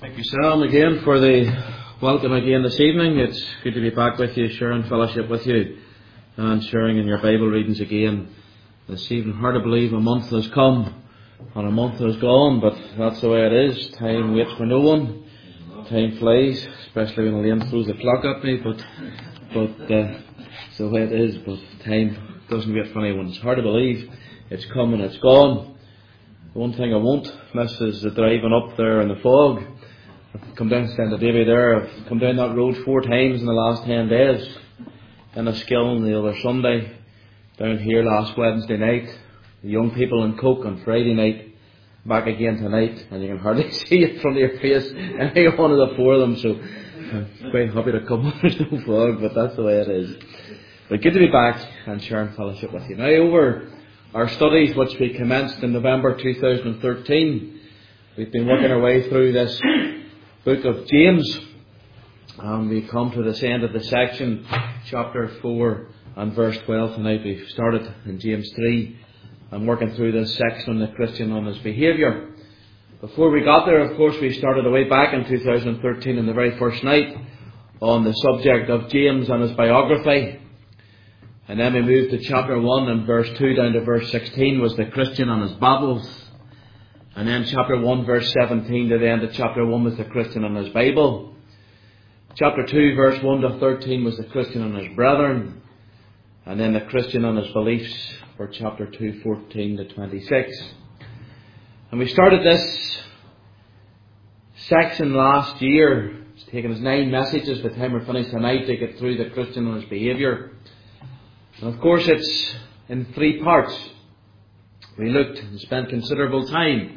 Thank you, Sam, again for the welcome again this evening. It's good to be back with you, sharing fellowship with you and sharing in your Bible readings again this evening. Hard to believe a month has come and a month has gone, but that's the way it is. Time waits for no one. Time flies, especially when Elaine throws the clock at me, but it's the way it is. But time doesn't wait for anyone. It's hard to believe it's come and it's gone. The one thing I won't miss is the driving up there in the fog. I've come down to St. Davy there. I've come down that road 4 times in the last 10 days. In Enniskillen the other Sunday. Down here last Wednesday night. The young people in Coke on Friday night. Back again tonight. And you can hardly see it from your face. Any one of the 4 of them. So I'm quite happy to come when there's no fog. But that's the way it is. But good to be back and sharing fellowship with you. Now over our studies which we commenced in November 2013. We've been working our way through this book of James, and we come to this end of the section, chapter 4 and verse 12 tonight. We've started in James 3 and working through this section on the Christian and his behaviour. Before we got there, of course, we started away back in 2013 on the very first night on the subject of James and his biography, and then we moved to chapter 1 and verse 2 down to verse 16 was the Christian and his babbles. And then chapter 1 verse 17 to the end of chapter 1 was the Christian and his Bible. Chapter 2 verse 1 to 13 was the Christian and his brethren. And then the Christian and his beliefs for chapter 2, 14 to 26. And we started this section last year. It's taken us 9 messages by the time we're finished tonight to get through the Christian and his behaviour. And of course it's in 3 parts. We looked and spent considerable time.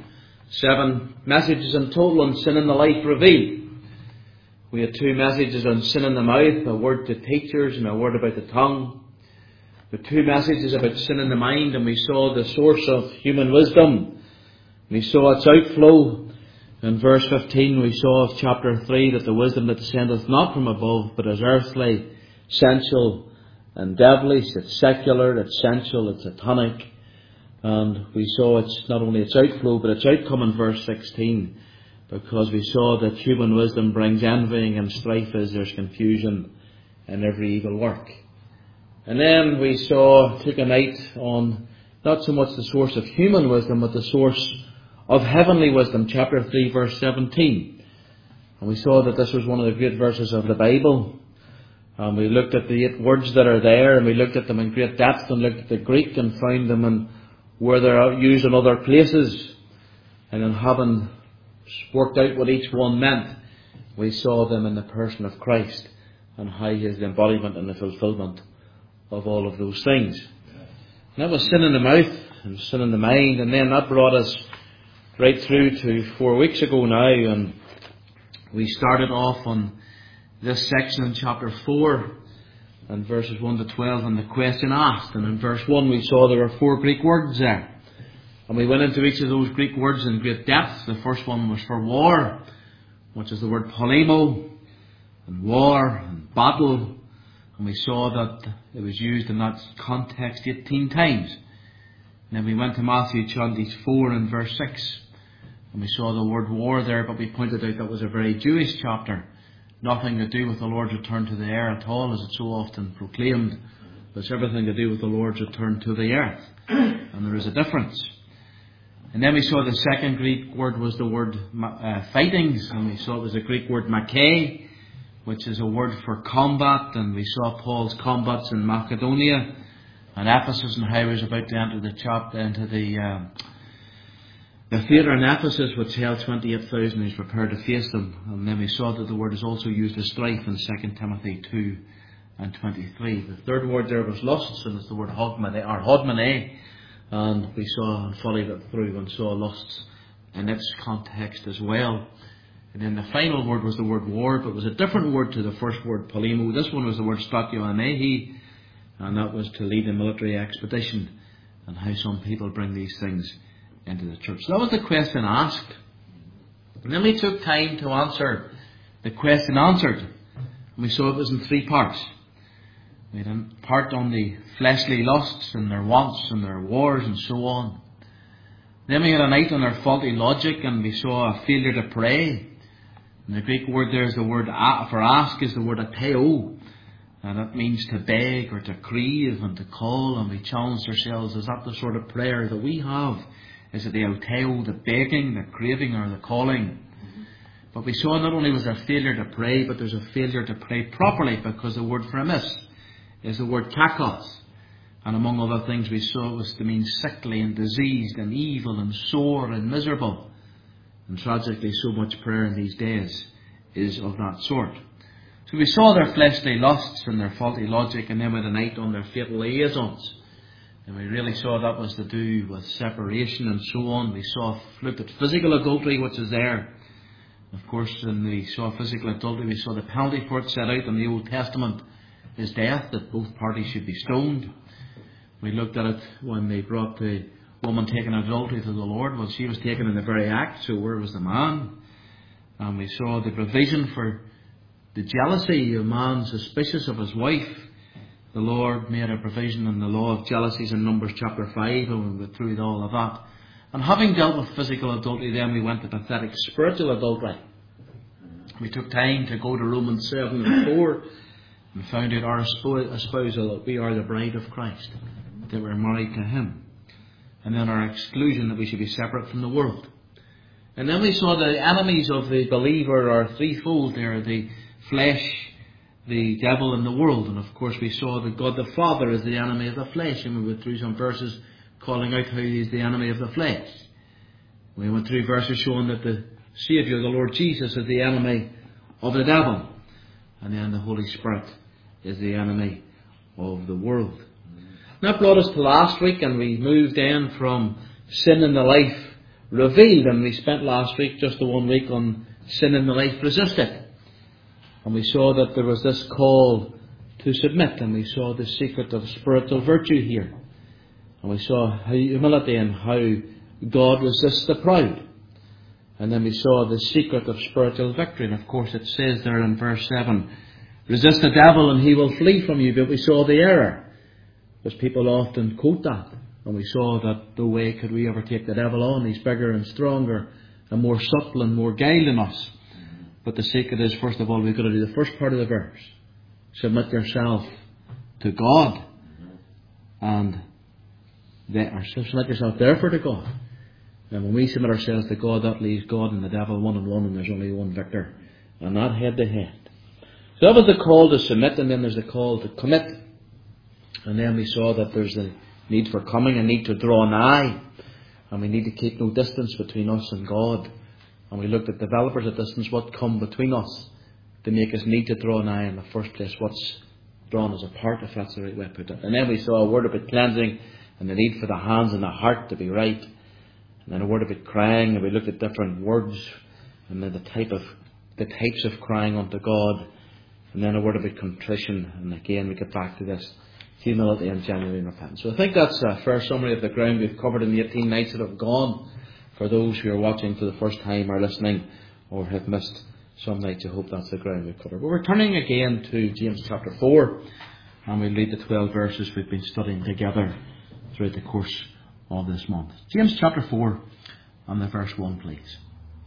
7 messages in total on sin in the life revealed. We had 2 messages on sin in the mouth, a word to teachers and a word about the tongue. We had 2 messages about sin in the mind, and we saw the source of human wisdom. We saw its outflow. In verse 15 we saw of chapter 3 that the wisdom that descendeth not from above, but is earthly, sensual and devilish. It's secular, it's sensual, it's satanic. And we saw it's not only its outflow, but its outcome in verse 16. Because we saw that human wisdom brings envying and strife as there's confusion in every evil work. And then we took a night on not so much the source of human wisdom, but the source of heavenly wisdom. Chapter 3 verse 17. And we saw that this was one of the great verses of the Bible. And we looked at the 8 words that are there, and we looked at them in great depth and looked at the Greek and found them in where they're used in other places, and in having worked out what each one meant, we saw them in the person of Christ and how he is the embodiment and the fulfilment of all of those things. And that was sin in the mouth and sin in the mind, and then that brought us right through to 4 weeks ago now, and we started off on this section in chapter 4 and verses 1 to 12 and the question asked. And in verse 1 we saw there were 4 Greek words there. And we went into each of those Greek words in great depth. The first one was for war, which is the word polemo, and war and battle. And we saw that it was used in that context 18 times. And then we went to Matthew 24 and verse 6. And we saw the word war there, but we pointed out that was a very Jewish chapter. Nothing to do with the Lord's return to the air at all, as it's so often proclaimed. It's everything to do with the Lord's return to the earth. And there is a difference. And then we saw the second Greek word was the word fightings. And we saw it was the Greek word makai, which is a word for combat. And we saw Paul's combats in Macedonia and Ephesus, and how he was about to enter into the theatre in Ephesus, which held 28,000, he's prepared to face them. And then we saw that the word is also used as strife in 2 Timothy 2 and 23. The third word there was lusts, and it's the word hodmane. And we saw and followed it through and saw lusts in its context as well. And then the final word was the word war, but it was a different word to the first word, polemo. This one was the word stratioanehi, and that was to lead a military expedition, and how some people bring these things into the church. So that was the question asked. And then we took time to answer the question answered. And we saw it was in 3 parts. We had a part on the fleshly lusts and their wants and their wars and so on. Then we had a night on their faulty logic, and we saw a failure to pray. And the Greek word there is the word for ask is the word ateo. And that means to beg or to crave and to call. And we challenge ourselves, is that the sort of prayer that we have? Is it the ateo, the begging, the craving, or the calling? But we saw not only was there failure to pray, but there's a failure to pray properly, because the word for amiss is the word kakos. And among other things we saw it was to mean sickly and diseased and evil and sore and miserable. And tragically, so much prayer in these days is of that sort. So we saw their fleshly lusts and their faulty logic, and then with an eye on their fatal liaisons. And we really saw that was to do with separation and so on. We looked at physical adultery, which is there. Of course, when we saw physical adultery, we saw the penalty for it set out in the Old Testament is death, that both parties should be stoned. We looked at it when they brought the woman taken adultery to the Lord. Well, she was taken in the very act, so where was the man? And we saw the provision for the jealousy of man suspicious of his wife. The Lord made a provision in the law of jealousies in Numbers chapter 5, and we went through all of that. And having dealt with physical adultery, then we went to pathetic spiritual adultery. We took time to go to Romans 7 and 4 and found out our espousal, that we are the bride of Christ, that we're married to Him. And then our exclusion, that we should be separate from the world. And then we saw the enemies of the believer are threefold. They are the flesh, the devil, and the world. And of course we saw that God the Father is the enemy of the flesh, and we went through some verses calling out how He is the enemy of the flesh. We went through verses showing that the Saviour, the Lord Jesus, is the enemy of the devil. And then the Holy Spirit is the enemy of the world. And that brought us to last week, and we moved in from sin in the life revealed, and we spent last week just the 1 week on sin in the life resisted. And we saw that there was this call to submit, and we saw the secret of spiritual virtue here. And we saw humility and how God resists the proud. And then we saw the secret of spiritual victory. And of course it says there in verse 7, resist the devil and he will flee from you. But we saw the error, because people often quote that. And we saw that no way could we ever take the devil on. He's bigger and stronger and more subtle and more guile than us. But the secret is, first of all, we've got to do the first part of the verse. Submit yourself to God. And submit yourself therefore to God. And when we submit ourselves to God, that leaves God and the devil one on one, and there's only one victor. And not head to head. So that was the call to submit, and then there's the call to commit. And then we saw that there's a need for coming, a need to draw nigh. And we need to keep no distance between us and God. And we looked at developers of distance, what come between us to make us need to draw nigh in the first place. What's drawn us apart, if that's the right way to put it. And then we saw a word about cleansing and the need for the hands and the heart to be right. And then a word about crying, and we looked at different words and then the types of crying unto God. And then a word about contrition, and again we get back to this humility and genuine repentance. So I think that's a fair summary of the ground we've covered in the 18 nights that have gone. For those who are watching for the first time or listening or have missed some nights, I hope that's the ground we've covered. But we're turning again to James chapter 4, and we'll read the 12 verses we've been studying together throughout the course of this month. James chapter 4 and the verse 1, please.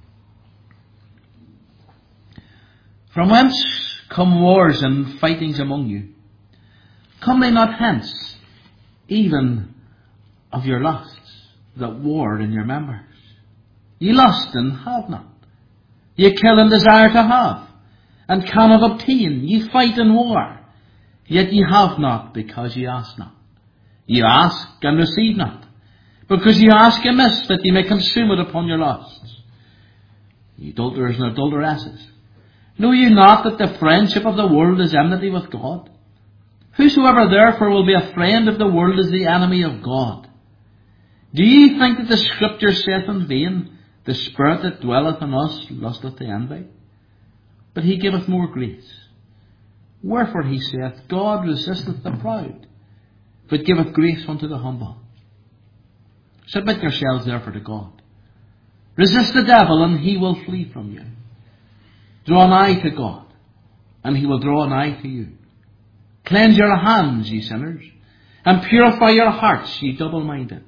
From whence come wars and fightings among you? Come they not hence, even of your lusts that war in your members? Ye lust and have not. Ye kill and desire to have, and cannot obtain. Ye fight and war, yet ye have not, because ye ask not. Ye ask and receive not, because ye ask amiss, that ye may consume it upon your lusts. Ye adulterers and adulteresses, know ye not that the friendship of the world is enmity with God? Whosoever therefore will be a friend of the world is the enemy of God. Do ye think that the Scripture saith in vain, the Spirit that dwelleth in us lusteth to envy? But he giveth more grace. Wherefore he saith, God resisteth the proud, but giveth grace unto the humble. Submit yourselves therefore to God. Resist the devil, and he will flee from you. Draw nigh to God, and he will draw nigh to you. Cleanse your hands, ye sinners, and purify your hearts, ye double-minded.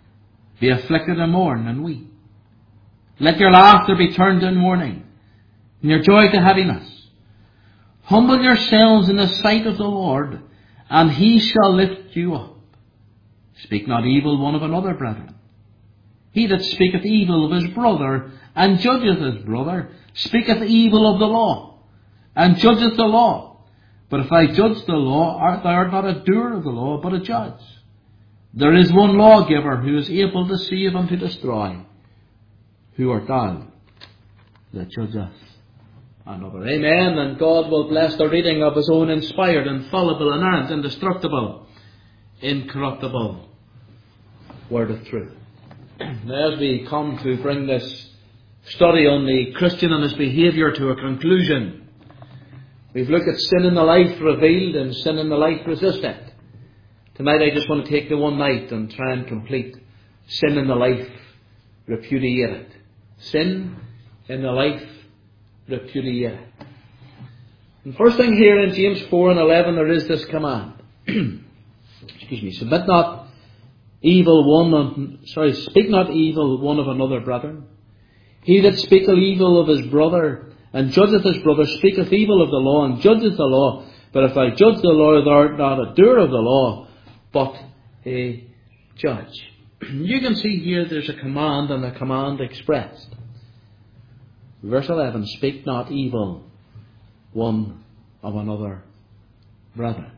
Be afflicted and mourn and weep. Let your laughter be turned in mourning, and your joy to heaviness. Humble yourselves in the sight of the Lord, and he shall lift you up. Speak not evil one of another, brethren. He that speaketh evil of his brother, and judgeth his brother, speaketh evil of the law, and judgeth the law. But if I judge the law, thou art not a doer of the law, but a judge. There is one lawgiver who is able to save and to destroy. Who art thou that judgeth another? Amen. And God will bless the reading of his own inspired, infallible, inerrant, indestructible, incorruptible word of truth. Now, as we come to bring this study on the Christian and his behaviour to a conclusion, we've looked at sin in the life revealed and sin in the life resisted. Tonight I just want to take the one night and try and complete sin in the life repudiated. Sin in the life repudiated. And first thing here in James 4:11 there is this command. Speak not evil one of another, brethren. He that speaketh evil of his brother and judgeth his brother speaketh evil of the law and judgeth the law. But if thou judge the law, thou art not a doer of the law, but a judge. You can see here there's a command and a command expressed. Verse 11, speak not evil one of another, brethren.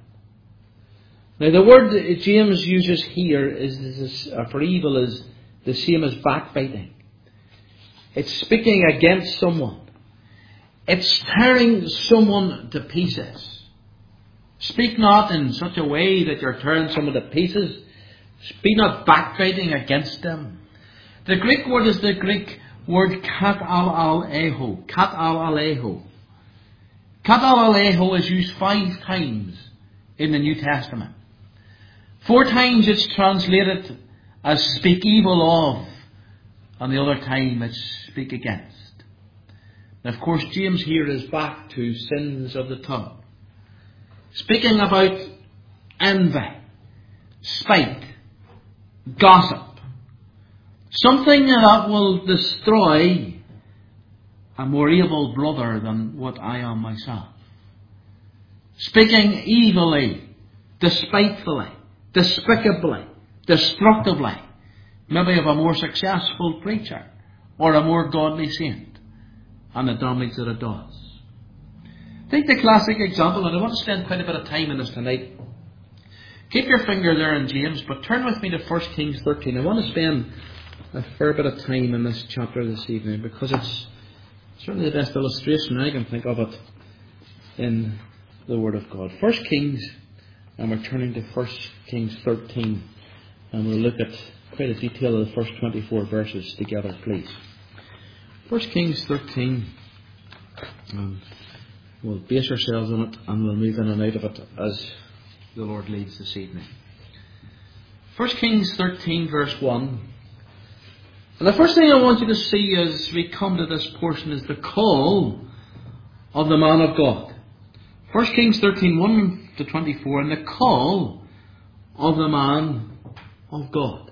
Now the word that James uses here for evil is the same as backbiting. It's speaking against someone. It's tearing someone to pieces. Speak not in such a way that you're tearing someone to pieces. Speak not backbiting against them. The Greek word is the Greek word katalaleho. Katalaleho. Katalaleho is used 5 times in the New Testament. 4 times it's translated as speak evil of, and the other time it's speak against. And of course James here is back to sins of the tongue. Speaking about envy, spite, gossip. Something that will destroy a more able brother than what I am myself. Speaking evilly, despitefully, despicably, destructively, maybe of a more successful preacher or a more godly saint, and the damage that it does. Take the classic example, and I want to spend quite a bit of time in this tonight. Keep your finger there in James, but turn with me to 1 Kings 13. I want to spend a fair bit of time in this chapter this evening, because it's certainly the best illustration I can think of it in the Word of God. 1 Kings, and we're turning to 1 Kings 13, and we'll look at quite a detail of the first 24 verses together, please. 1 Kings 13, we'll base ourselves on it, and we'll move in and out of it as the Lord leads this evening. 1 Kings 13, verse 1. And the first thing I want you to see as we come to this portion is the call of the man of God. 1 Kings 13, 1 to 24, and the call of the man of God.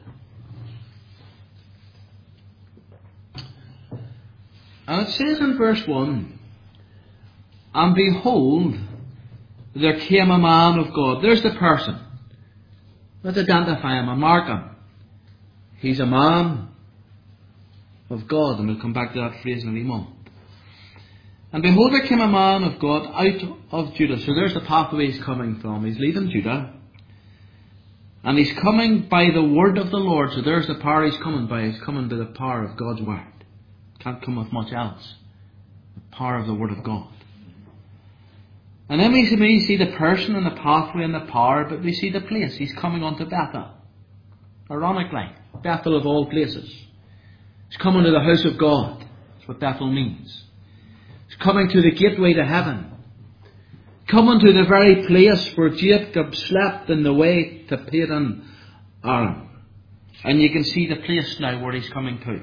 And it says in verse 1, and behold, there came a man of God. There's the person. Let's identify him and mark him. He's a man of God, and we'll come back to that phrase in a wee moment. And behold, there came a man of God out of Judah. So there's the pathway he's coming from. He's leaving Judah, and he's coming by the word of the Lord. So there's the power he's coming by. He's coming by the power of God's word. Can't come with much else. The power of the word of God. And then we see the person and the pathway and the power, but we see the place. He's coming onto Bethel. Ironically, Bethel of all places. He's coming to the house of God. That's what Bethel means. He's coming to the gateway to heaven. Coming to the very place where Jacob slept in the way to Padan Aram. And you can see the place now where he's coming to.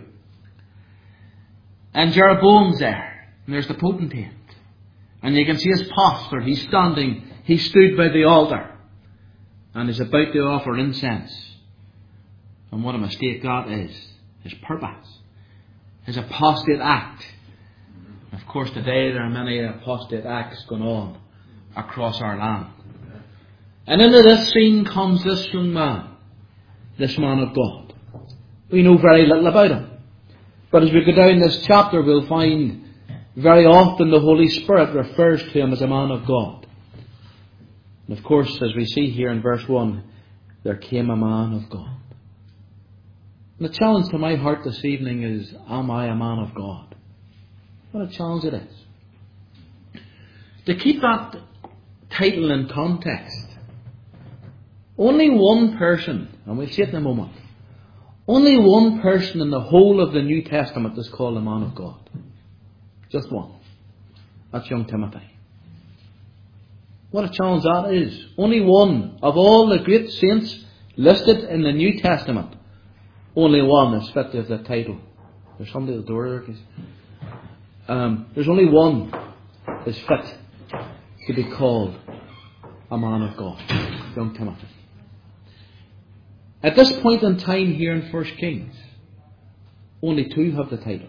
And Jeroboam's there. And there's the potentate. And you can see his posture. He's standing. He stood by the altar. And is about to offer incense. And what a mistake that is. His purpose. His apostate act. Of course, today there are many apostate acts going on across our land. And into this scene comes this young man, this man of God. We know very little about him. But as we go down this chapter, we'll find very often the Holy Spirit refers to him as a man of God. And of course, as we see here in verse 1, there came a man of God. And the challenge to my heart this evening is, am I a man of God? What a challenge it is. To keep that title in context, only one person, and we'll see it in a moment, only one person in the whole of the New Testament is called a man of God. Just one. That's young Timothy. What a challenge that is. Only one of all the great saints listed in the New Testament, only one is fit to have the title. There's somebody at the door there. There's only one is fit to be called a man of God. Young Timothy. At this point in time here in 1 Kings, only two have the title.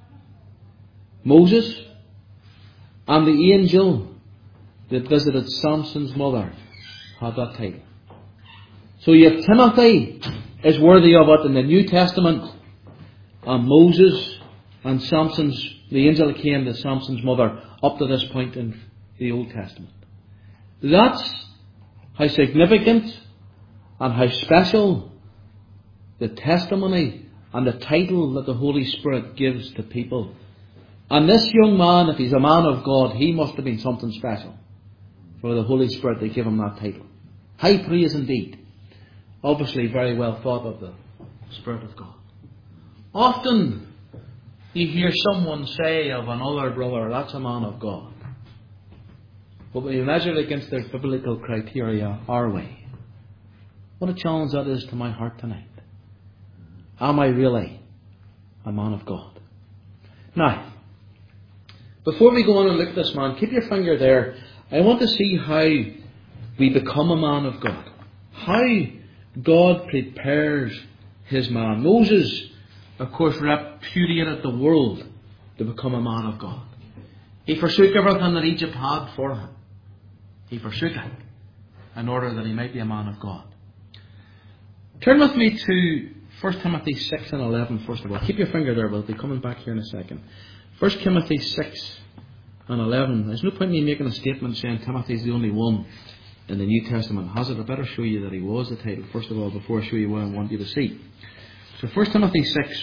Moses and the angel that visited Samson's mother had that title. So yet Timothy is worthy of it in the New Testament, and Moses and the angel that came to Samson's mother up to this point in the Old Testament. That's how significant and how special the testimony and the title that the Holy Spirit gives to people. And this young man, if he's a man of God, he must have been something special for the Holy Spirit to give him that title. High praise indeed. Obviously very well thought of the Spirit of God. Often you hear someone say of another brother, that's a man of God. But when you measure it against their biblical criteria, are we? What a challenge that is to my heart tonight. Am I really a man of God? Now, before we go on and look at this man, keep your finger there. I want to see how we become a man of God. How God prepares his man. Moses, of course, repudiated the world to become a man of God. He forsook everything that Egypt had for him. He forsook it in order that he might be a man of God. Turn with me to 1 Timothy 6 and 11 first of all. Keep your finger there, we'll be coming back here in a second. 1 Timothy 6 and 11. There's no point in me making a statement saying Timothy's the only one in the New Testament has it. I better show you that he was the title first of all before I show you what I want you to see. So 1 Timothy 6.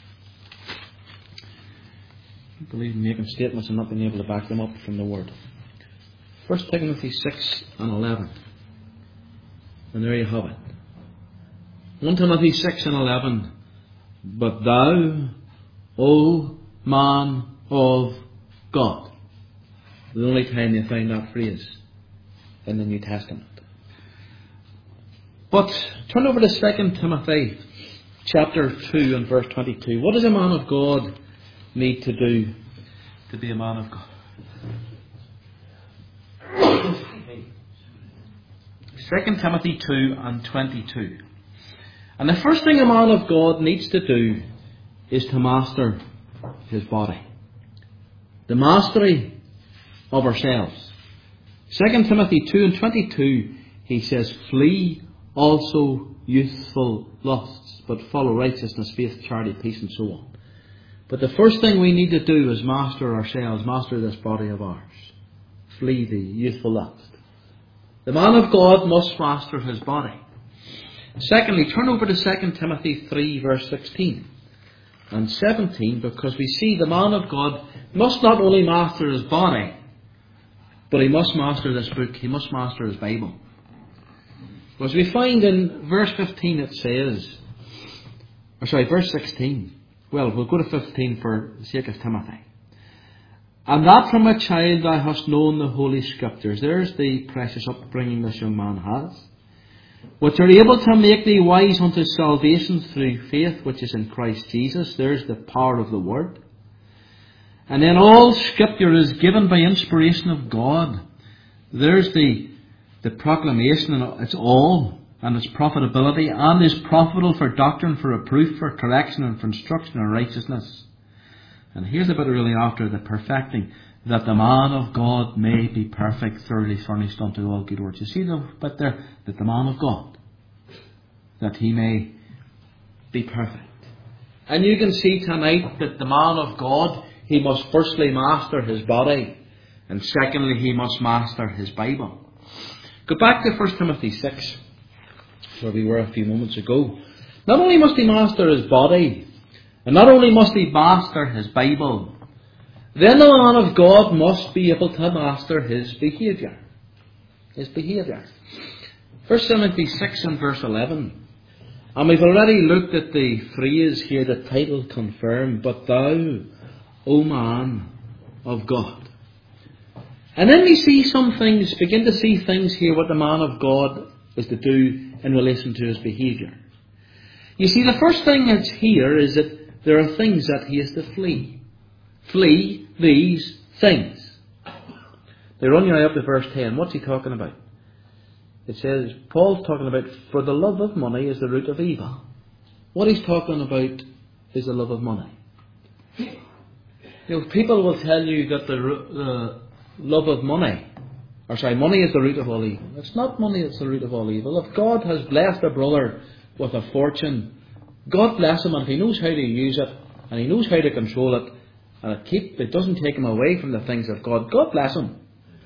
I believe in making statements and not being able to back them up from the Word. 1 Timothy 6 and 11. And there you have it. 1 Timothy 6 and 11. But thou, O man of God. The only time you find that phrase in the New Testament. But turn over to 2 Timothy chapter 2 and verse 22. What does a man of God need to do to be a man of God? 2 Timothy 2 and 22. And the first thing a man of God needs to do is to master his body. The mastery of ourselves. 2 Timothy 2 and 22, he says, flee also youthful lusts, but follow righteousness, faith, charity, peace, and so on. But the first thing we need to do is master ourselves, master this body of ours. Flee the youthful lust. The man of God must master his body. Secondly, turn over to 2 Timothy 3 verse 16 and 17, because we see the man of God must not only master his body, but he must master this book. He must master his Bible. As we find in verse 15 it says, verse 16. Well, we'll go to 15 for the sake of Timothy. And that from a child thou hast known the Holy Scriptures. There's the precious upbringing this young man has. Which are able to make thee wise unto salvation through faith which is in Christ Jesus. There's the power of the Word. And then all Scripture is given by inspiration of God. There's the proclamation, and it's all, and its profitability, and is profitable for doctrine, for reproof, for correction, and for instruction in righteousness. And here's the bit really after the perfecting, that the man of God may be perfect, thoroughly furnished unto all good works. You see the bit there? That the man of God, that he may be perfect. And you can see tonight that the man of God, he must firstly master his body, and secondly he must master his Bible. Go back to 1 Timothy 6, where we were a few moments ago. Not only must he master his body, and not only must he master his Bible, then the man of God must be able to master his behaviour. His behaviour. 1 Timothy 6 and verse 11. And we've already looked at the phrase here, the title confirmed, but thou, O man of God. And then we see some things, begin to see things here, what the man of God is to do in relation to his behaviour. You see, the first thing that's here is that there are things that he is to flee. Flee these things. They run you up to verse 10. What's he talking about? It says, Paul's talking about, for the love of money is the root of evil. What he's talking about is the love of money. You know, people will tell you that the love of money, money is the root of all evil. It's not money that's the root of all evil. If God has blessed a brother with a fortune, God bless him, and if he knows how to use it, and he knows how to control it, and it doesn't take him away from the things of God, God bless him.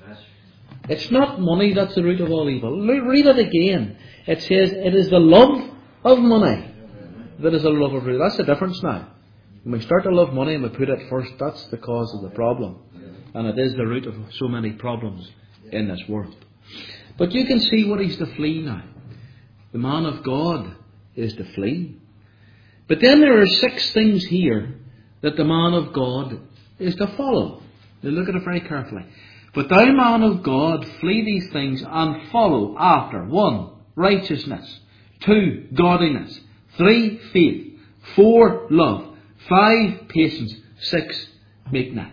It's not money that's the root of all evil. Read it again. It says it is the love of money that is the love of root. That's the difference now. When we start to love money and we put it first, that's the cause of the problem. And it is the root of so many problems in this world. But you can see what he's to flee now. The man of God is to flee. But then there are 6 things here that the man of God is to follow. Now look at it very carefully. But thou, man of God, flee these things and follow after 1. Righteousness. 2. Godliness. 3. Faith. 4. Love. 5. Patience. 6. Meekness.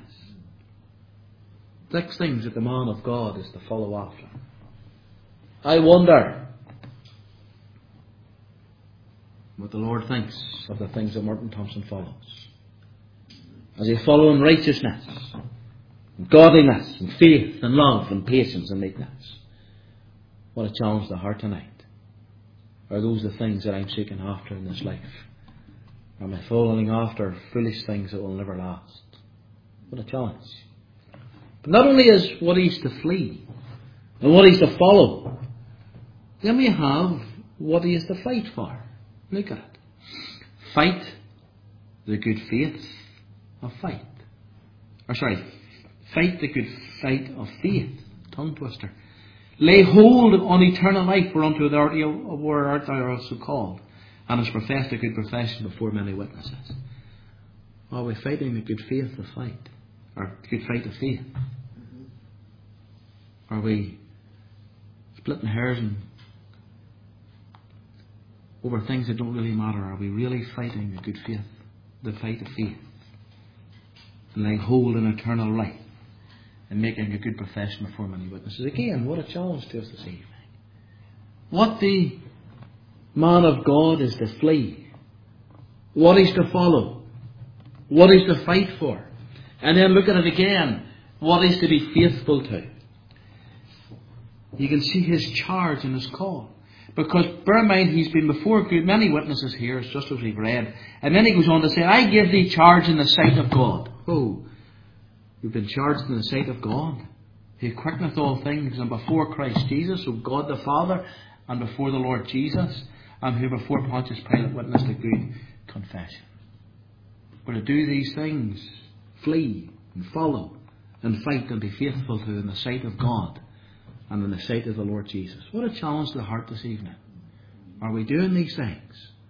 6 things that the man of God is to follow after. I wonder what the Lord thinks of the things that Martin Thompson follows. As he follows in righteousness, and godliness, and faith, and love, and patience, and meekness. What a challenge to the heart tonight. Are those the things that I'm seeking after in this life? Or am I following after foolish things that will never last? What a challenge. But not only is what he's to flee, and what he's to follow, then we have what he is to fight for. Look at it. Fight the good faith of fight. Fight the good fight of faith. Tongue twister. Lay hold on eternal life, whereunto art thou also called, and hast professed a good profession before many witnesses. Are we fighting the good faith of fight? Or good fight of faith? Are we splitting hairs and over things that don't really matter? Are we really fighting the good faith, the fight of faith, and laying hold on eternal life, and making a good profession before many witnesses? Again, what a challenge to us this evening. What the man of God is to flee, what he's to follow, what he's to fight for, and then look at it again, what he's to be faithful to. You can see his charge and his call. Because bear in mind, he's been before many witnesses here, just as we've read. And then he goes on to say, I give thee charge in the sight of God. Oh, you've been charged in the sight of God. He quickeneth all things, and before Christ Jesus, so God the Father, and before the Lord Jesus, and who before Pontius Pilate witnessed a good confession. We're to do these things, flee and follow and fight and be faithful to in the sight of God and in the sight of the Lord Jesus. What a challenge to the heart this evening. Are we doing these things?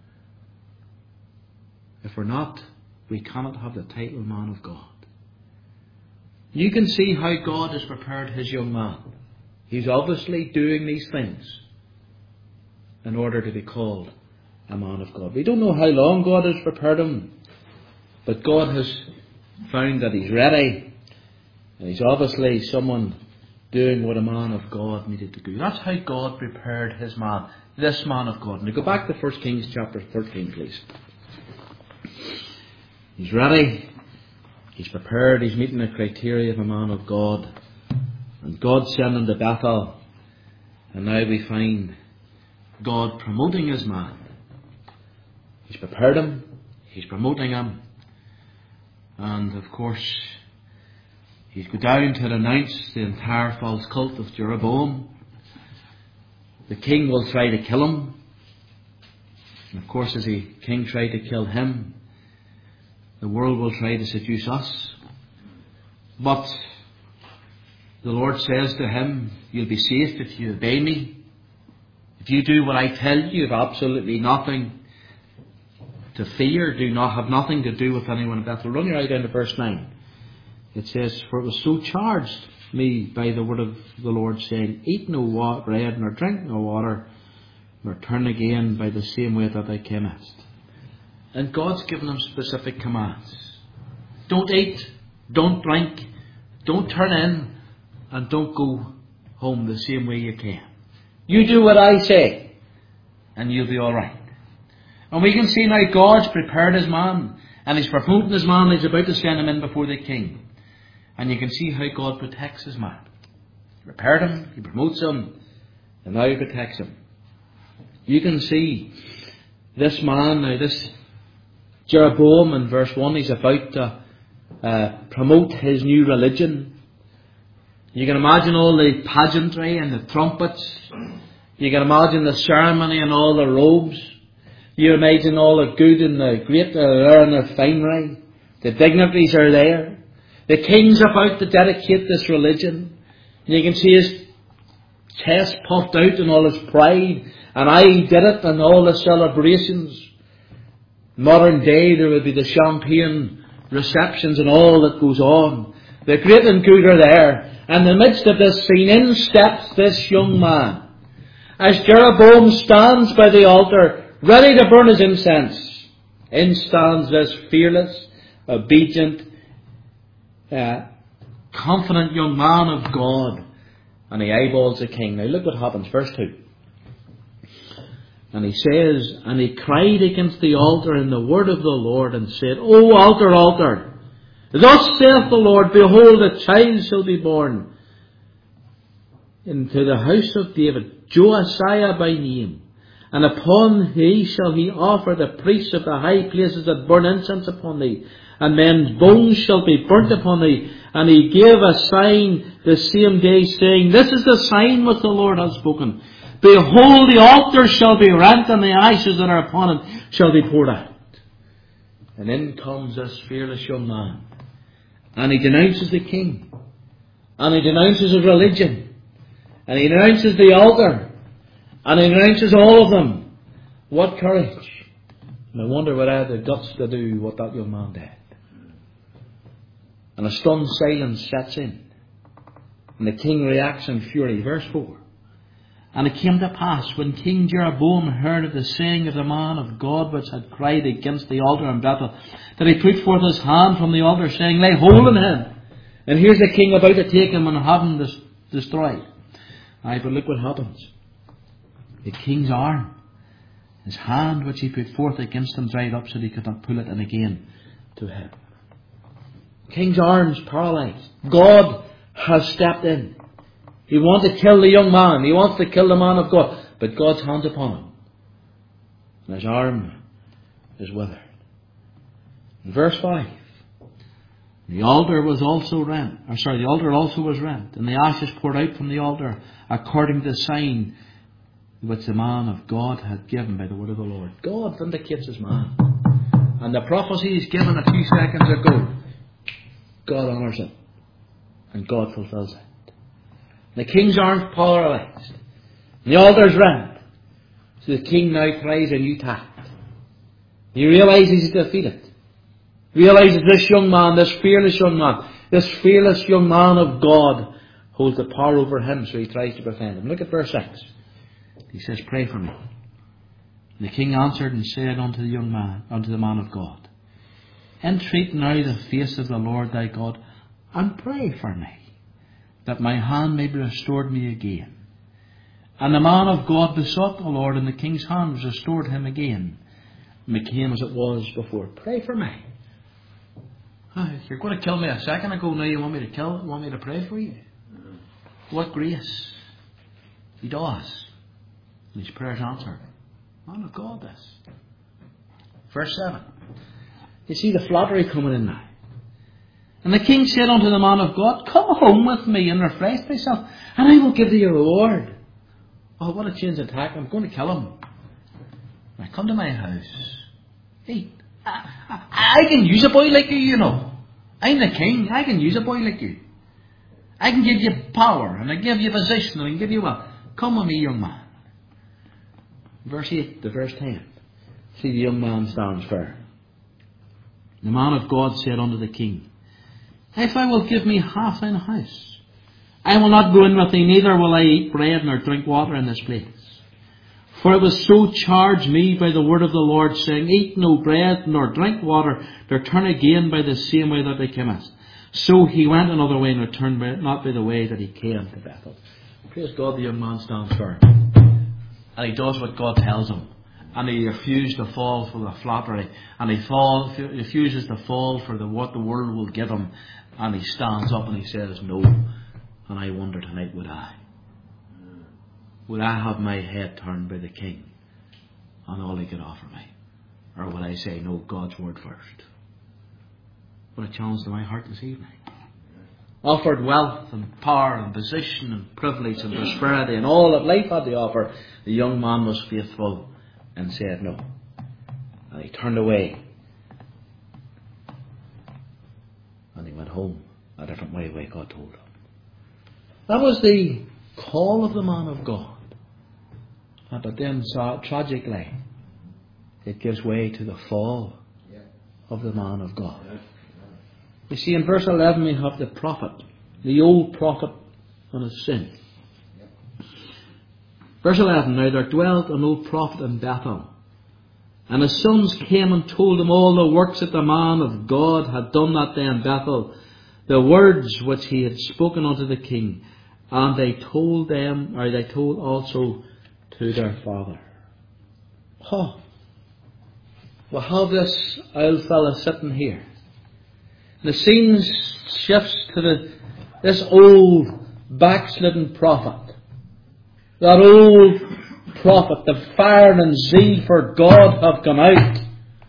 If we're not, we cannot have the title man of God. You can see how God has prepared his young man. He's obviously doing these things in order to be called a man of God. We don't know how long God has prepared him, but God has found that he's ready, and he's obviously someone doing what a man of God needed to do. That's how God prepared his man, this man of God. Now go back to 1 Kings chapter 13, please. He's ready. He's prepared. He's meeting the criteria of a man of God. And God sent him to Bethel. And now we find God promoting his man. He's prepared him. He's promoting him. And of course, he's go down to denounce the entire false cult of Jeroboam. The king will try to kill him. And of course, as the king tried to kill him, the world will try to seduce us. But the Lord says to him, you'll be safe if you obey me. If you do what I tell you, you have absolutely nothing to fear. Have nothing to do with anyone in Bethel. Run right down to verse 9. It says, for it was so charged me by the word of the Lord, saying, eat no bread, nor drink no water, nor turn again by the same way that thou camest. And God's given them specific commands. Don't eat, don't drink, don't turn in, and don't go home the same way you came. You do what I say, and you'll be alright. And we can see now God's prepared his man, and he's promoting his man, and he's about to send him in before the king. And you can see how God protects his man. He prepared him, he promotes him, and now he protects him. You can see this man, now this Jeroboam in verse 1, he's about to promote his new religion. You can imagine all the pageantry and the trumpets. You can imagine the ceremony and all the robes. You imagine all the good and the great that are there in their finery. The dignitaries are there. The king's about to dedicate this religion. And you can see his chest puffed out in all his pride. And I did it, and all the celebrations. Modern day there would be the champagne receptions and all that goes on. The great and good are there. And in the midst of this scene, in steps this young man. As Jeroboam stands by the altar, ready to burn his incense, in stands this fearless, obedient, confident young man of God. And he eyeballs the king. Now look what happens, verse 2. And he says, and he cried against the altar in the word of the Lord, and said, O altar, altar, thus saith the Lord, behold, a child shall be born into the house of David, Josiah by name. And upon thee shall he offer the priests of the high places that burn incense upon thee, and men's bones shall be burnt upon thee. And he gave a sign the same day, saying, this is the sign which the Lord hath spoken. Behold, the altar shall be rent, and the ashes that are upon it shall be poured out. And in comes this fearless young man. And he denounces the king. And he denounces his religion. And he denounces the altar. And he denounces all of them. What courage. And I wonder what I had the guts to do what that young man did. And a stunned silence sets in. And the king reacts in fury. Verse 4. And it came to pass, when King Jeroboam heard of the saying of the man of God which had cried against the altar in Bethel, that he put forth his hand from the altar, saying, lay hold on him. And here's the king about to take him and have him destroyed. Aye, but look what happens. The king's arm, his hand which he put forth against him, dried up so that he could not pull it in again to him. King's arm's paralyzed. God has stepped in. He wants to kill the young man. He wants to kill the man of God. But God's hand's upon him. And his arm is withered. In verse 5. The altar was also rent. The altar also was rent. And the ashes poured out from the altar according to the sign which the man of God had given by the word of the Lord. God vindicates his man. And the prophecy he's given a few seconds ago, God honours it. And God fulfills it. The king's arms polarized. And the altar's rent. So the king now tries a new tact. He realizes he's defeated. Realizes this young man, this fearless young man, this fearless young man of God holds the power over him, so he tries to defend him. Look at verse 6. He says, pray for me. And the king answered and said unto the young man, unto the man of God, entreat now the face of the Lord thy God, and pray for me, that my hand may be restored me again. And the man of God besought the Lord, and the king's hand was restored him again, and became as it was before. Pray for me. You're going to kill me a second ago, now you want me to pray for you? What grace. He does. And his prayer's answered. Man of God, this. Verse 7. You see the flattery coming in now. And the king said unto the man of God, come home with me and refresh thyself, and I will give thee a reward. Oh, what a change of tack. I'm going to kill him. Now come to my house. Hey, I can use a boy like you, you know. I'm the king. I can use a boy like you. I can give you power, and I give you position, and I can give you wealth. Come with me, young man. Verse 8 to verse 10. See, the young man stands firm. The man of God said unto the king, if thou wilt give me half thine house, I will not go in with thee, neither will I eat bread nor drink water in this place. For it was so charged me by the word of the Lord, saying, eat no bread nor drink water, nor turn again by the same way that thou camest. So he went another way and returned not by the way that he came to Bethel. Praise God, the young man stands firm. And he does what God tells him. And he refused to fall for the flattery. And he refuses to fall for what the world will give him. And he stands up and he says, no. And I wonder tonight, would I have my head turned by the king on all he could offer me? Or would I say, no, God's word first? What a challenge to my heart this evening. Offered wealth and power and position and privilege and prosperity and all that life had to offer, the young man was faithful and said no. And he turned away. And he went home a different way God told him. That was the call of the man of God. But then, tragically, it gives way to the fall of the man of God. You see, in verse 11 we have the prophet, the old prophet and his sin. Verse 11, now there dwelt an old prophet in Bethel, and his sons came and told him all the works that the man of God had done that day in Bethel, the words which he had spoken unto the king, and they told also to their father. Oh, we have this old fella sitting here. The scene shifts to this old backslidden prophet. That old prophet, the fire and zeal for God have gone out.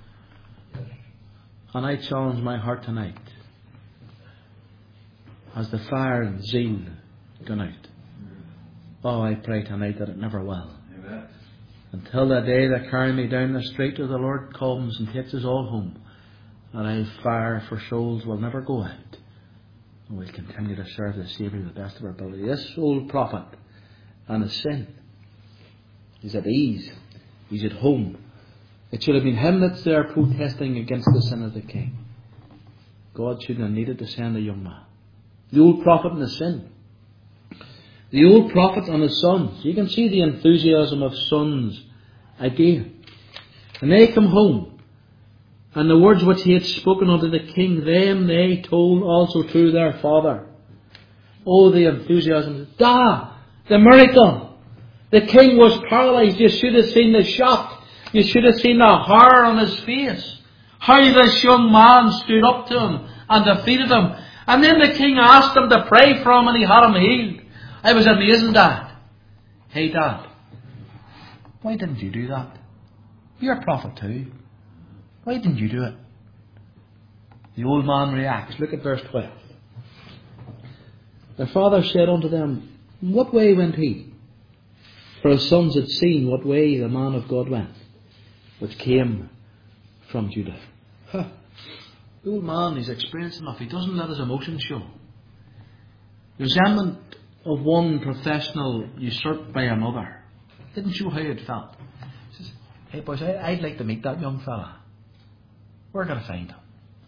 And I challenge my heart tonight. Has the fire and zeal gone out? Oh, I pray tonight that it never will. Amen. Until the day they carry me down the street where the Lord comes and takes us all home. And our fire for souls will never go out. And we'll continue to serve the Saviour to the best of our ability. This old prophet and his sin. He's at ease. He's at home. It should have been him that's there protesting against the sin of the king. God shouldn't have needed to send a young man. The old prophet and his sin. The old prophet and his sons. You can see the enthusiasm of sons again. And they come home. And the words which he had spoken unto the king, them they told also to their father. Oh, the enthusiasm. The miracle. The king was paralyzed. You should have seen the shock. You should have seen the horror on his face. How this young man stood up to him and defeated him. And then the king asked him to pray for him and he had him healed. I was amazing, Dad. Hey, Dad. Why didn't you do that? You're a prophet too. Why didn't you do it? The old man reacts. Look at verse 12. Their father said unto them, what way went he? For his sons had seen what way the man of God went, which came from Judah. The old man, he's experienced enough. He doesn't let his emotions show. Resentment of one professional usurped by another didn't show how it felt. He says, hey boys, I'd like to meet that young fella. We're going to find him.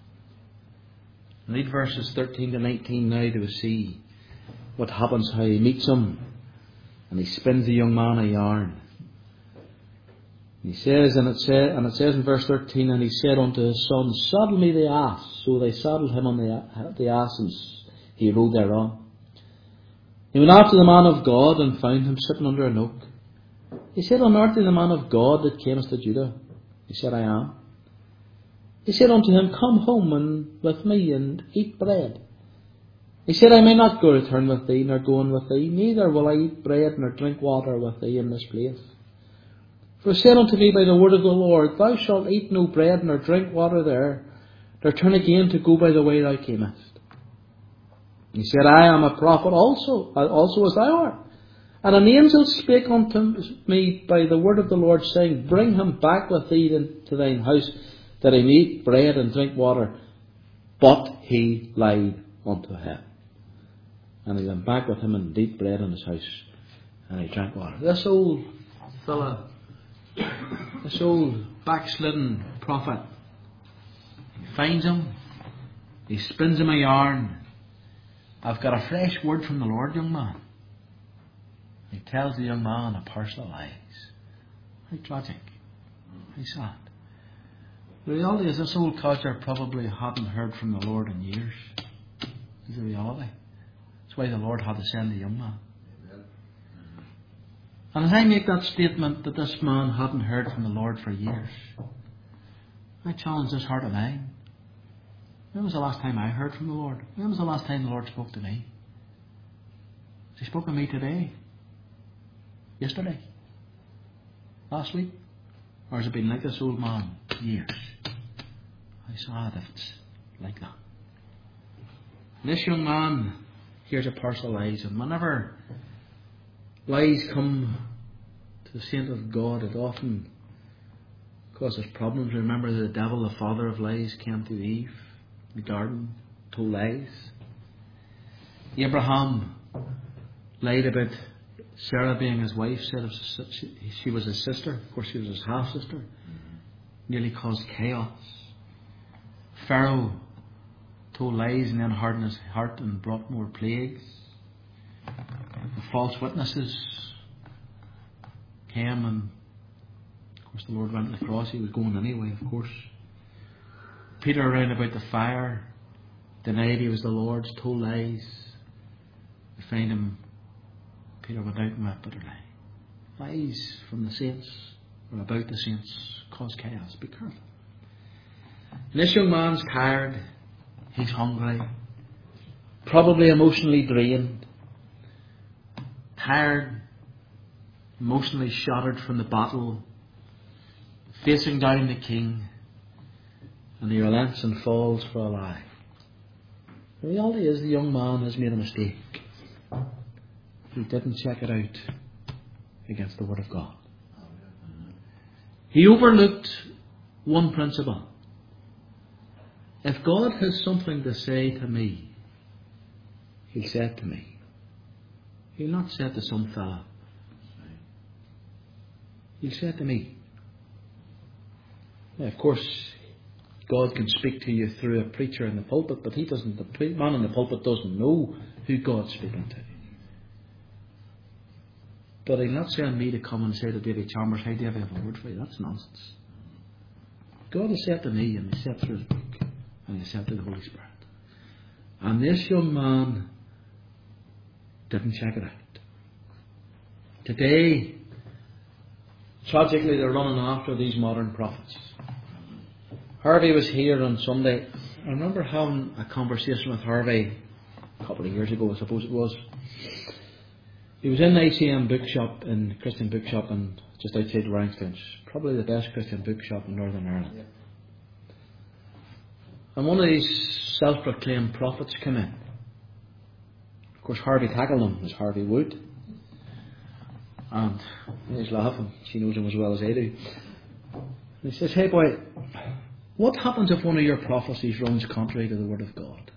Read verses 13 to 19 now to see what happens, how he meets him. And he spins the young man a yarn. He says, and it says in verse 13, and he said unto his son, saddle me the ass. So they saddled him on the ass, and he rode thereon. He went after the man of God and found him sitting under an oak. He said, art thou the man of God that camest to Judah? He said, I am. He said unto him, Come home and with me and eat bread. He said, I may not go return with thee, nor go in with thee, neither will I eat bread nor drink water with thee in this place. For it said unto me by the word of the Lord, Thou shalt eat no bread nor drink water there, nor turn again to go by the way thou camest. He said, I am a prophet also as thou art. And an angel spake unto me by the word of the Lord, saying, Bring him back with thee to thine house, that he may eat bread and drink water. But he lied unto him. And he went back with him and ate bread in his house, and he drank water. This old fella, this old backslidden prophet, he finds him, he spins him a yarn. I've got a fresh word from the Lord, young man. He tells the young man a parcel of lies. How tragic. How sad. The reality is this old codger probably hadn't heard from the Lord in years. Is the reality. That's why the Lord had to send the young man. And as I make that statement that this man hadn't heard from the Lord for years, I challenge this heart of mine. When was the last time I heard from the Lord? When was the last time the Lord spoke to me? Has He spoken to me today? Yesterday? Last week? Or has it been like this old man? Years. How sad if it's like that. And this young man hears a parcel of lies, and whenever lies come to the saint of God, it often causes problems. Remember, the devil, the father of lies, came to Eve in the garden, told lies. Abraham lied about Sarah being his wife, said she was his sister. Of course, she was his half-sister. Nearly caused chaos. Pharaoh told lies and then hardened his heart and brought more plagues. The false witnesses came, and of course the Lord went to the cross. He was going anyway, of course. Peter around about the fire denied he was the Lord's, told lies. We find him, Peter went out and wept bitterly. Lies from the saints or about the saints cause chaos. Be careful. And this young man's tired. He's hungry. Probably emotionally drained. Tired. Emotionally shattered from the battle. Facing down the king. And he relents and falls for a lie. The reality is the young man has made a mistake. He didn't check it out against the Word of God. He overlooked one principle. If God has something to say to me, He'll say it to me. He'll not say it to some fella. He'll say it to me. Now, of course, God can speak to you through a preacher in the pulpit, but he doesn't. The man in the pulpit doesn't know who God's speaking to. But He's not saying me to come and say to David Chalmers, "Hey, David, I have a word for you." That's nonsense. God has said to me, and He said through His book, and He said to the Holy Spirit. And this young man didn't check it out. Today, tragically, they're running after these modern prophets. Harvey was here on Sunday. I remember having a conversation with Harvey a couple of years ago, I suppose it was. He was in the ICM bookshop, in Christian bookshop, and just outside Warrington. Probably the best Christian bookshop in Northern Ireland. Yeah. And one of these self-proclaimed prophets came in. Of course, Harvey tackled him, as Harvey would. And he's laughing. She knows him as well as I do. And he says, "Hey boy, what happens if one of your prophecies runs contrary to the Word of God?"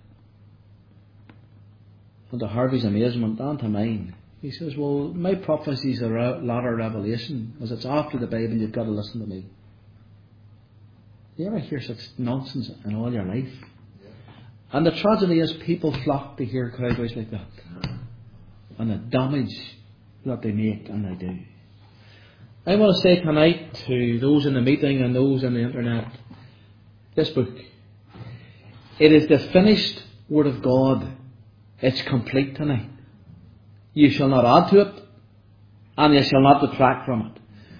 And to Harvey's amazement and to mine, he says, "Well, my prophecies are a latter revelation. As it's after the Bible, you've got to listen to me." You ever hear such nonsense in all your life? Yeah. And the tragedy is people flock to hear cowboys like that. And the damage that they make, and they do. I want to say tonight to those in the meeting and those on the internet, this book, it is the finished Word of God. It's complete tonight. You shall not add to it, and you shall not detract from it.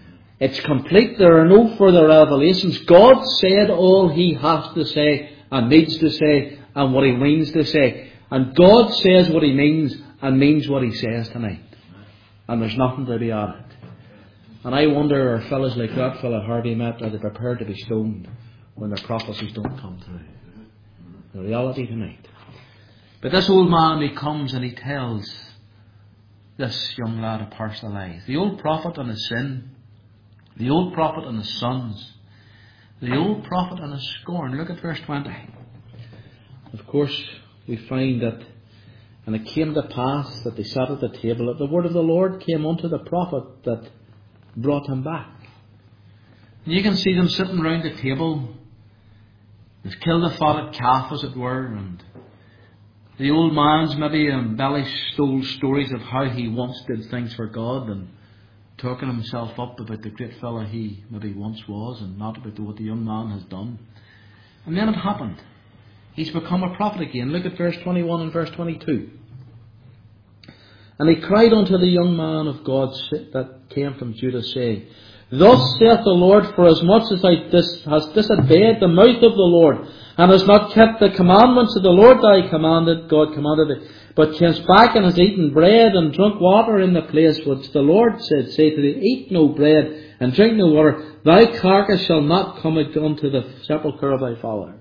It's complete. There are no further revelations. God said all He has to say and needs to say and what He means to say. And God says what He means and means what He says tonight. And there's nothing to be added. And I wonder, are fellas like that fella Harvey met, are they prepared to be stoned when their prophecies don't come through? The reality tonight. But this old man, he comes and he tells this young lad a parcel of lies. The old prophet and his sin. The old prophet and his sons. The old prophet and his scorn. Look at verse 20. Of course, we find that, and it came to pass that they sat at the table, that the word of the Lord came unto the prophet that brought him back. And you can see them sitting round the table. They've killed a fatted calf, as it were, and the old man's maybe embellished stories of how he once did things for God and talking himself up about the great fella he maybe once was and not about what the young man has done. And then it happened. He's become a prophet again. Look at verse 21 and verse 22. And he cried unto the young man of God that came from Judah, saying, Thus saith the Lord, for as much as thou hast disobeyed the mouth of the Lord, and hast not kept the commandments of the Lord God commanded thee, but camest back and hast eaten bread and drunk water in the place which the Lord said, say to thee, Eat no bread and drink no water, thy carcass shall not come unto the sepulchre of thy fathers.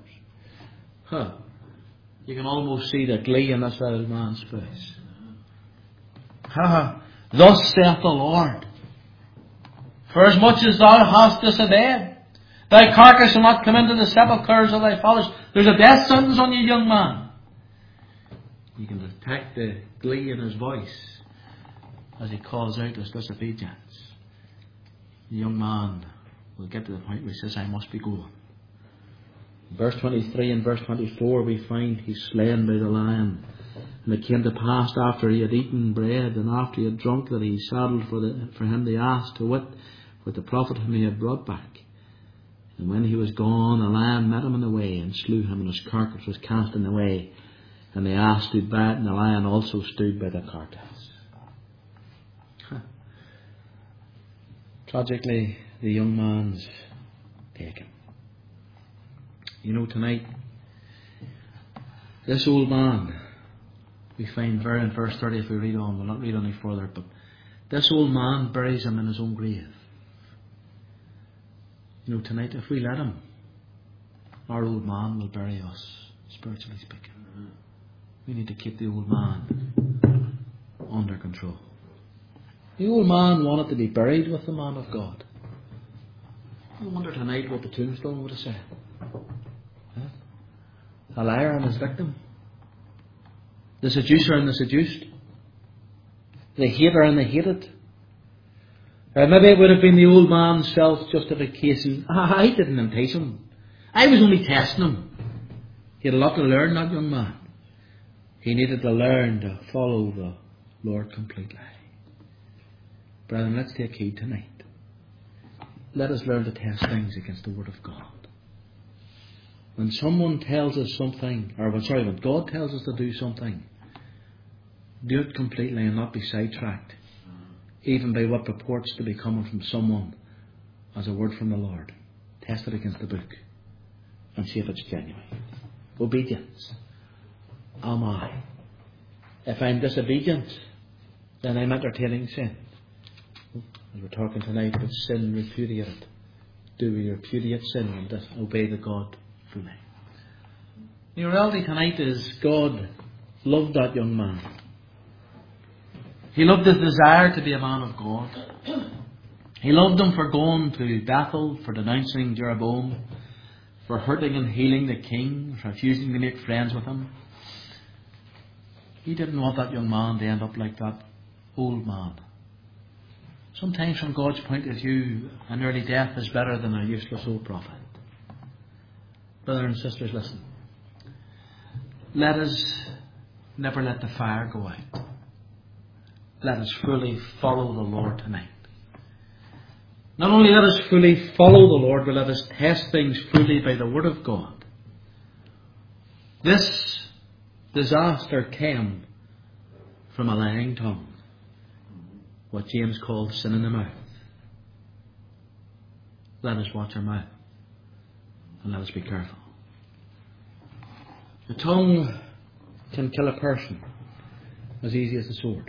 You can almost see the glee in this little man's face. Thus saith the Lord, for as much as thou hast disobeyed, thy carcass shall not come into the sepulchres of thy fathers. There's a death sentence on you, young man. You can detect the glee in his voice as he calls out his disobedience. The young man will get to the point where he says, I must be going. Verse 23 and verse 24 we find he's slain by the lion. And it came to pass after he had eaten bread and after he had drunk that he saddled for him the ass, to wit, with the prophet whom he had brought back. And when he was gone, a lion met him in the way and slew him, and his carcass was cast in the way. And the ass stood by it, and the lion also stood by the carcass. Tragically, the young man's taken. You know, tonight, this old man, we find there in verse 30, if we read on, we'll not read any further, but this old man buries him in his own grave. You know, tonight, if we let him, our old man will bury us, spiritually speaking. We need to keep the old man under control. The old man wanted to be buried with the man of God. I wonder tonight what the tombstone would have said. A liar and his victim. The seducer and the seduced. The hater and the hated. Or maybe it would have been the old man's self-justification. I didn't entice him. I was only testing him. He had a lot to learn, that young man. He needed to learn to follow the Lord completely. Brethren, let's take heed tonight. Let us learn to test things against the Word of God. When someone tells us something, when God tells us to do something, do it completely and not be sidetracked, even by what purports to be coming from someone as a word from the Lord. Test it against the book and see if it's genuine. Obedience. Am I? If I'm disobedient, then I'm entertaining sin. As we're talking tonight about sin, repudiate it. Do we repudiate sin and obey the God fully? The reality tonight is God loved that young man. He loved his desire to be a man of God. He loved him for going to Bethel, for denouncing Jeroboam, for hurting and healing the king, for refusing to make friends with him. He didn't want that young man to end up like that old man. Sometimes from God's point of view, an early death is better than a useless old prophet. Brothers and sisters, listen. Let us never let the fire go out. Let us fully follow the Lord tonight. Not only let us fully follow the Lord, but let us test things fully by the Word of God. This disaster came from a lying tongue. What James called sin in the mouth. let us watch our mouth. And let us be careful. The tongue can kill a person as easy as the sword.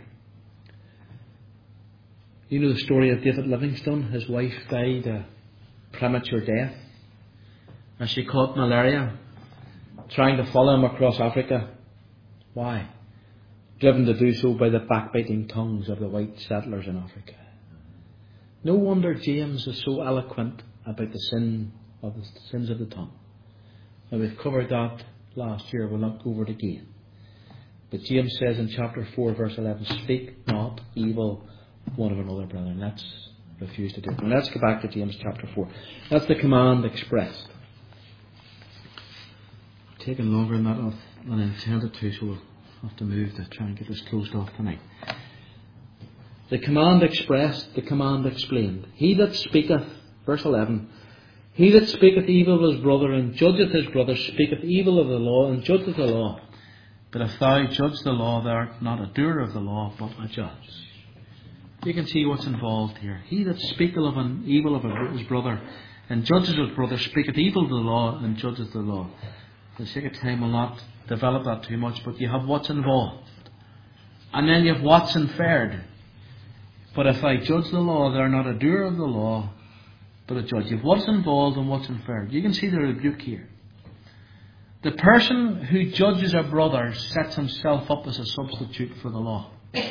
You know the story of David Livingstone. His wife died a premature death as she caught malaria trying to follow him across Africa. Why? Driven to do so by the backbiting tongues of the white settlers in Africa. No wonder James is so eloquent about the sins of the tongue. Now, we've covered that last year. We'll not go over it again. But James says in chapter 4 verse 11, speak not evil one of another, brethren. Let's refuse to do it. Now let's go back to James chapter 4. That's the command expressed. Taking longer than that than I intended to, so we'll have to move to try and get this closed off tonight. The command expressed, the command explained. He that speaketh, verse 11, he that speaketh evil of his brother and judgeth his brother speaketh evil of the law and judgeth the law. But if thou judge the law, thou art not a doer of the law, but a judge. You can see what's involved here. He that speaketh of an evil of his brother and judges his brother speaketh evil of the law and judgeth the law. For the sake of time, we'll not develop that too much, but you have what's involved. And then you have what's inferred. But if I judge the law, they are not a doer of the law, but a judge. You have what's involved and what's inferred. You can see the rebuke here. The person who judges a brother sets himself up as a substitute for the law.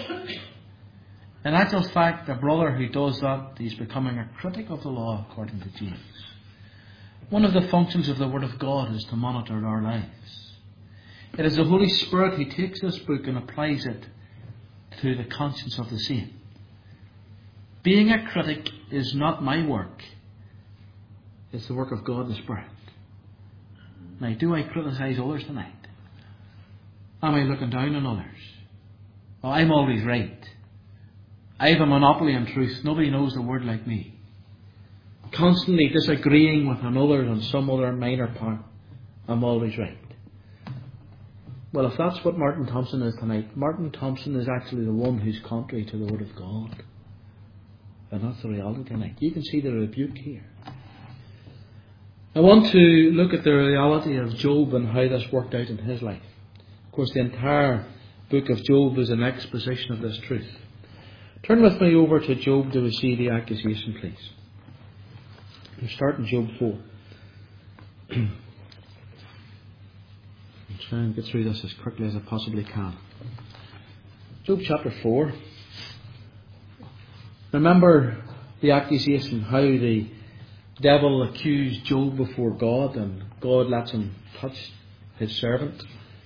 In actual fact, a brother who does that, he's becoming a critic of the law, according to James. One of the functions of the Word of God is to monitor our lives. It is the Holy Spirit who takes this book and applies it to the conscience of the saint. Being a critic is not my work. It's the work of God the Spirit. Now, do I criticise others tonight? Am I looking down on others? Oh, I'm always right. I have a monopoly on truth. Nobody knows the Word like me. Constantly disagreeing with another on some other minor part. I'm always right. Well, if that's what Martin Thompson is tonight, Martin Thompson is actually the one who's contrary to the Word of God. And that's the reality tonight. You can see the rebuke here. I want to look at the reality of Job and how this worked out in his life. Of course, the entire book of Job is an exposition of this truth. Turn with me over to Job to see the accusation, please. We'll start in Job 4. I'll try and get through this as quickly as I possibly can. Job chapter 4. Remember the accusation, how the devil accused Job before God, and God lets him touch his servant.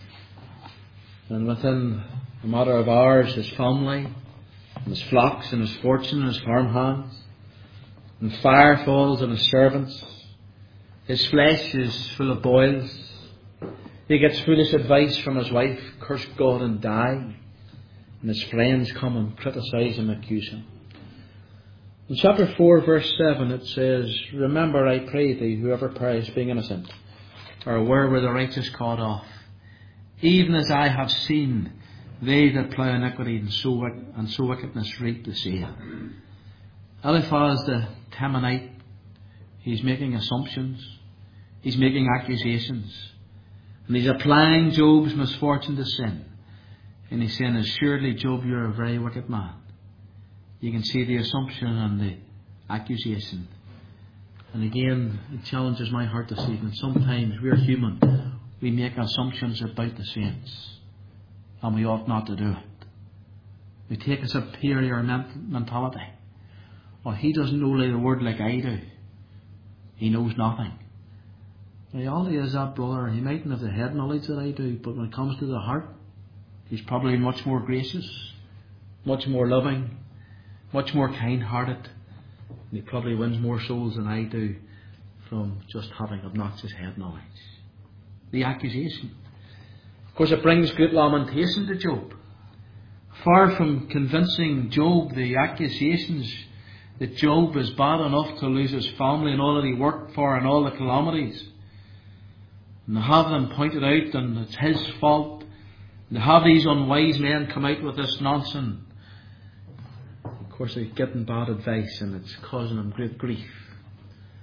And within a matter of hours, his family, and his flocks, and his fortune, and his farmhands, and fire falls on his servants. His flesh is full of boils. He gets foolish advice from his wife, curse God and die. And his friends come and criticise and accuse him. In chapter 4 verse 7 it says, remember, I pray thee, whoever perished being innocent, or where were the righteous caught off? Even as I have seen, they that plough iniquity and sow wickedness reap the same. Eliphaz the Temanite, he's making assumptions, he's making accusations, and he's applying Job's misfortune to sin. And he's saying, assuredly, Job, you're a very wicked man. You can see the assumption and the accusation. And again, it challenges my heart this evening. Sometimes we're human. We make assumptions about the saints. And we ought not to do it. We take a superior mentality. Well, he doesn't know the Word like I do. He knows nothing. The reality is that brother, he mightn't have the head knowledge that I do, but when it comes to the heart, he's probably much more gracious, much more loving, much more kind-hearted. And he probably wins more souls than I do from just having obnoxious head knowledge. The accusation. Of course, it brings great lamentation to Job. Far from convincing Job, the accusations that Job is bad enough to lose his family and all that he worked for and all the calamities, and to have them pointed out and it's his fault, and to have these unwise men come out with this nonsense. Of course, they're getting bad advice and it's causing them great grief.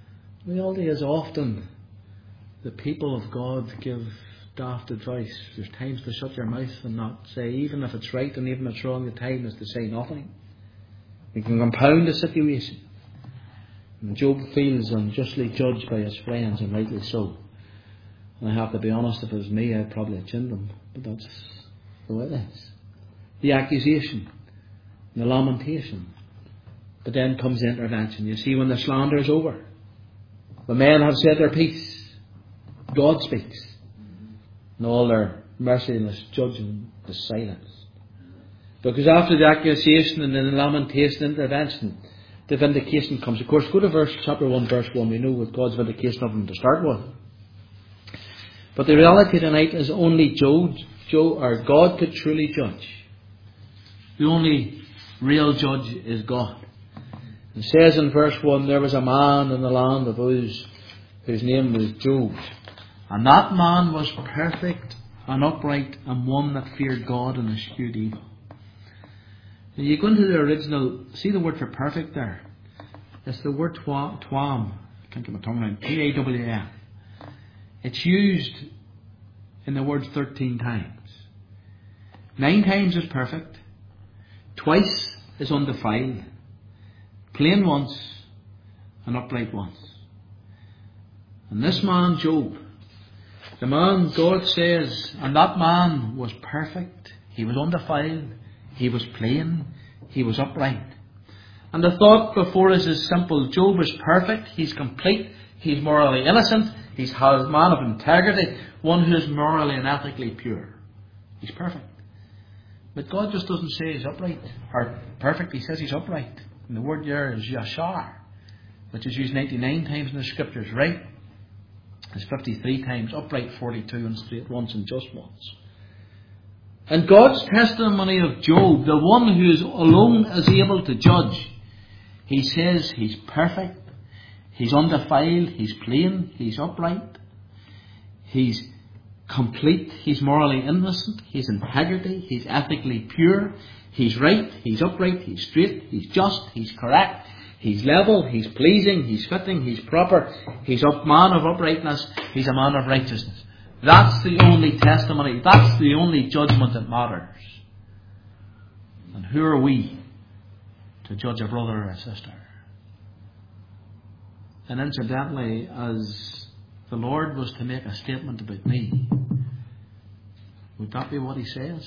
The reality is often the people of God give daft advice. There's times to shut your mouth and not say, even if it's right and even if it's wrong, the time is to say nothing. You can compound the situation. And Job feels unjustly judged by his friends, and rightly so. And I have to be honest, if it was me, I'd probably have chinned them. But that's the way it is. The accusation, the lamentation. But then comes the intervention. You see, when the slander is over, the men have said their piece, God speaks. And all their merciless judgment is silenced. Because after the accusation and the lamentation, intervention, the vindication comes. Of course, go to chapter 1, verse 1. We know what God's vindication of them to start with. But the reality tonight is only God could truly judge. The only real judge is God. It says in verse 1, there was a man in the land of Uz whose name was Job. And that man was perfect and upright and one that feared God and eschewed evil. Now you go into the original, see the word for perfect there? It's the word twam. I can't get my tongue around. T-A-W-M. It's used in the word 13 times. 9 times is perfect. Twice is undefiled. Plain once and upright once. And this man, Job, the man God says, and that man was perfect. He was undefiled. He was plain. He was upright. And the thought before us is simple. Job is perfect. He's complete. He's morally innocent. He's a man of integrity. One who is morally and ethically pure. He's perfect. But God just doesn't say he's upright or perfect. He says he's upright. And the word there is yashar, which is used 99 times in the scriptures. Right is 53 times. Upright 42 and straight once and just once. And God's testimony of Job, the one who is alone is able to judge, he says he's perfect, he's undefiled, he's plain, he's upright, he's complete, he's morally innocent, he's integrity, he's ethically pure, he's right, he's upright, he's straight, he's just, he's correct, he's level, he's pleasing, he's fitting, he's proper, he's a man of uprightness, he's a man of righteousness. That's the only testimony, that's the only judgment that matters. And who are we to judge a brother or a sister? And incidentally, as the Lord was to make a statement about me, would that be what he says?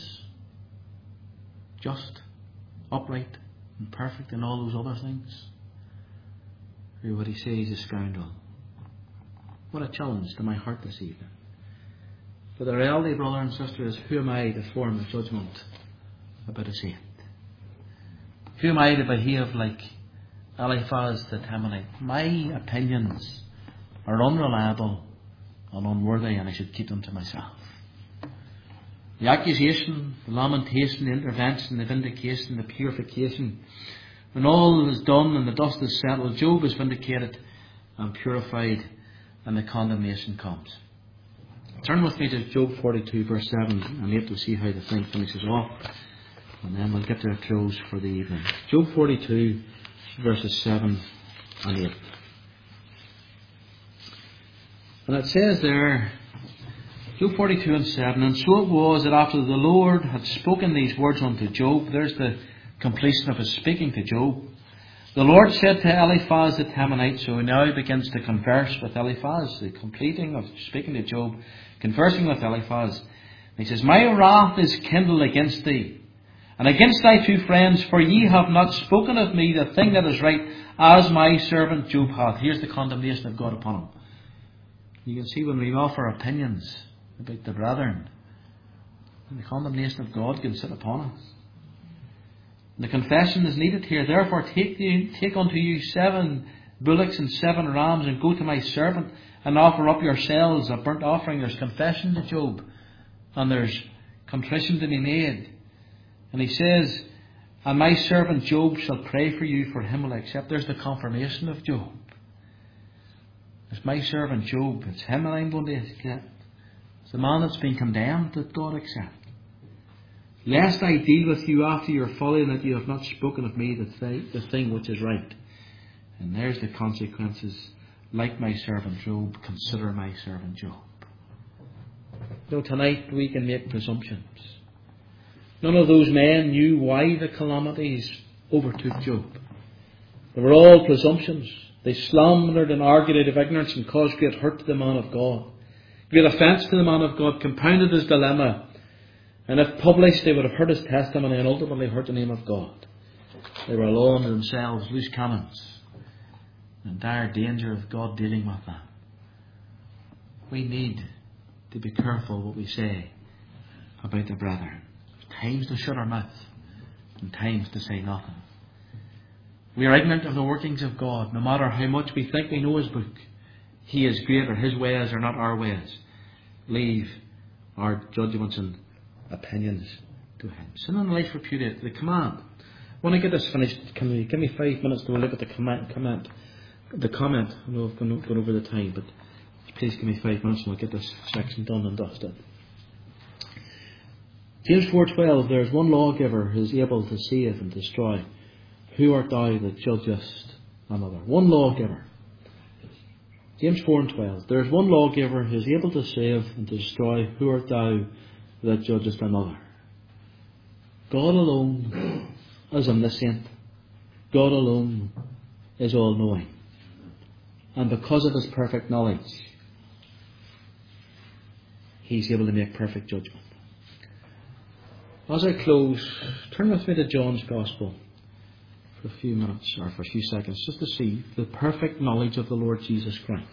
Just, upright, and perfect, and all those other things? Or would he say he's a scoundrel? What a challenge to my heart this evening. But the reality, brother and sister, is who am I to form a judgment about a saint? Who am I to behave like Eliphaz the Temanite? My opinions are unreliable and unworthy, and I should keep them to myself. The accusation, the lamentation, the intervention, the vindication, the purification, when all is done and the dust is settled, Job is vindicated and purified, and the condemnation comes. Turn with me to Job 42 verse 7 and 8 to see how the thing finishes off. And then we'll get to a close for the evening. Job 42 verses 7 and 8. And it says there, Job 42 and 7, and so it was that after the Lord had spoken these words unto Job, there's the completion of his speaking to Job. The Lord said to Eliphaz the Temanite, so now he begins to converse with Eliphaz, the completing of speaking to Job, conversing with Eliphaz. And he says, my wrath is kindled against thee, and against thy 2 friends, for ye have not spoken of me the thing that is right, as my servant Job hath. Here's the condemnation of God upon him. You can see when we offer opinions about the brethren, the condemnation of God can sit upon us. And the confession is needed here. Therefore take unto you 7 bullocks and 7 rams, and go to my servant, and offer up yourselves a burnt offering. There's confession to Job, and there's contrition to be made. And he says, and my servant Job shall pray for you, for him will accept. There's the confirmation of Job. It's my servant Job. It's him that I'm going to accept. It's the man that's been condemned that God accept. Lest I deal with you after your folly, and that you have not spoken of me the thing which is right. And there's the consequences like my servant Job, consider my servant Job. Tonight we can make presumptions. None of those men knew why the calamities overtook Job. They were all presumptions. They slandered and argued out of ignorance and caused great hurt to the man of God. Great offence to the man of God, compounded his dilemma. And if published, they would have hurt his testimony and ultimately hurt the name of God. They were alone to themselves, loose cannons, in dire danger of God dealing with them. We need to be careful what we say about the brethren. Times to shut our mouth and times to say nothing. We are ignorant of the workings of God. No matter how much we think we know His book, He is greater. His ways are not our ways. Leave our judgments and opinions to Him. Sin and life repudiate. The command. When I get this finished, can you give me 5 minutes to look at the comment? The comment. I know I've gone over the time, but please give me 5 minutes and I'll get this section done and dusted. James 4:12, there is one lawgiver who is able to save and destroy. Who art thou that judgest another? One lawgiver. James 4:12, there is one lawgiver who is able to save and to destroy. Who art thou that judgest another? God alone is omniscient. God alone is all-knowing. And because of His perfect knowledge, He's able to make perfect judgment. As I close, turn with me to John's Gospel for a few minutes, or for a few seconds, just to see the perfect knowledge of the Lord Jesus Christ.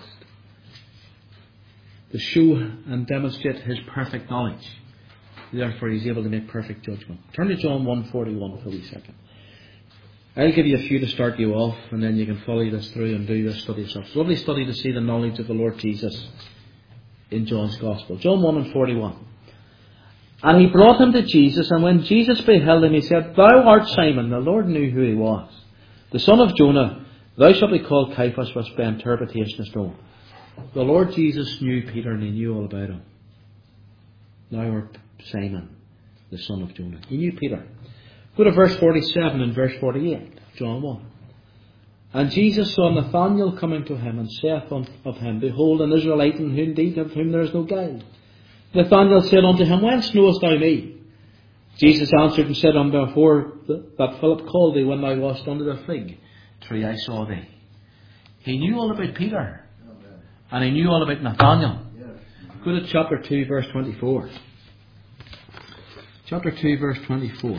To show and demonstrate His perfect knowledge. Therefore, He's able to make perfect judgment. Turn to John 1:41 for a wee second. I'll give you a few to start you off, and then you can follow this through and do this study yourself. It's a lovely study to see the knowledge of the Lord Jesus in John's Gospel. John 1:41. And he brought him to Jesus, and when Jesus beheld him, he said, Thou art Simon. The Lord knew who he was. The son of Jonah, thou shalt be called Cephas, which by interpretation is known. The Lord Jesus knew Peter, and He knew all about him. Thou art Simon, the son of Jonah. He knew Peter. Go to verse 47 and verse 48, John 1. And Jesus saw Nathanael coming to him, and saith of him, Behold, an Israelite, in whom indeed of whom there is no guile. Nathanael said unto him, Whence knowest thou me? Jesus answered and said unto him, Before that Philip called thee, when thou wast under the fig tree, I saw thee. He knew all about Peter. And he knew all about Nathanael. Go to chapter 2, verse 24. Chapter 2, verse 24.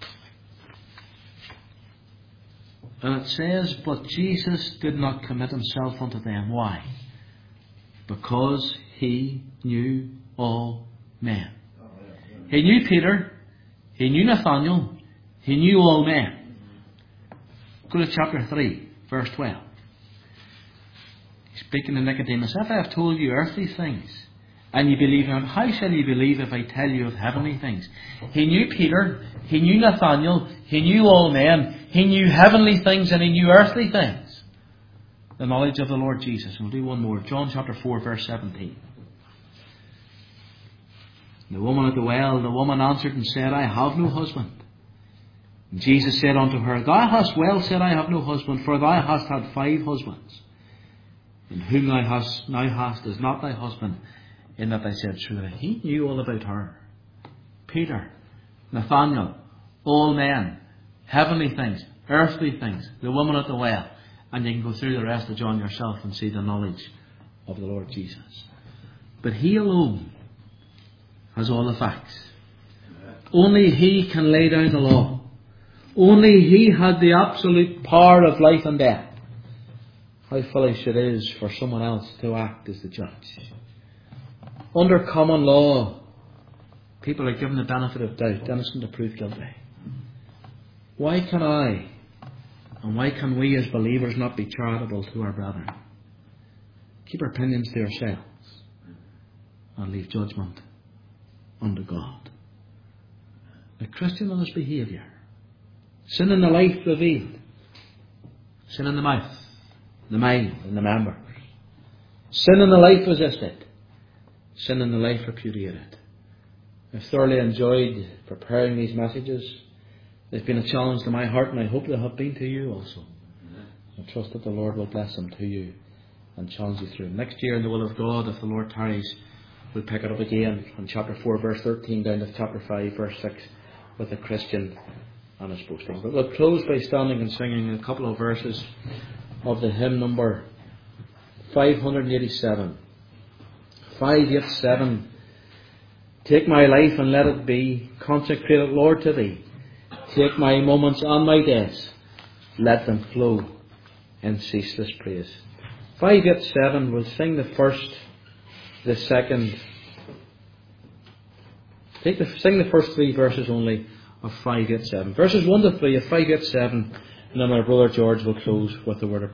And it says, But Jesus did not commit Himself unto them. Why? Because He knew all men. He knew Peter. He knew Nathanael. He knew all men. Go to chapter 3, verse 12. Speaking to Nicodemus, If I have told you earthly things, and you believe not, how shall you believe if I tell you of heavenly things? He knew Peter. He knew Nathanael. He knew all men. He knew heavenly things and He knew earthly things. The knowledge of the Lord Jesus. We'll do one more. John chapter 4, verse 17. The woman at the well, the woman answered and said, I have no husband. And Jesus said unto her, Thou hast well said, I have no husband, for thou hast had 5 husbands. And whom thou now hast is not thy husband, in that I said truly. He knew all about her. Peter, Nathanael, all men, heavenly things, earthly things, the woman at the well. And you can go through the rest of John yourself and see the knowledge of the Lord Jesus. But He alone has all the facts. Only He can lay down the law. Only He had the absolute power of life and death. How foolish it is for someone else to act as the judge. Under common law, people are given the benefit of doubt, innocent to prove guilty. Why can I, and why can we as believers not be charitable to our brethren? Keep our opinions to ourselves and leave judgment unto God. A Christian in his behaviour. Sin in the life revealed. Sin in the mouth, the mind and the members. Sin in the life resisted. Sin in the life repudiated. I've thoroughly enjoyed preparing these messages. They've been a challenge to my heart, and I hope they have been to you also. I trust that the Lord will bless them to you and challenge you through. Next year, in the will of God, if the Lord tarries, we'll pick it up again from chapter 4, verse 13, down to chapter 5, verse 6, with the Christian and his boasting. But we'll close by standing and singing a couple of verses of the hymn number 587. 587. Take my life and let it be consecrated, Lord, to Thee. Take my moments and my days, let them flow in ceaseless praise. 587, we'll sing the first, the second. Sing the first three verses only of 587. Verses 1 to 3 of 587, and then our brother George will close with the word of